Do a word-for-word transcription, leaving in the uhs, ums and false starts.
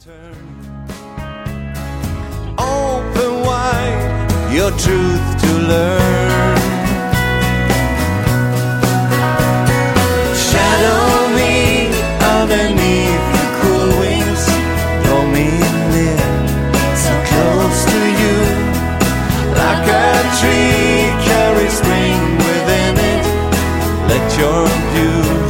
Open wide your truth to learn. Shadow me underneath your cool wings. Draw me near, so close to you. Like a tree carries spring within it. Let your beauty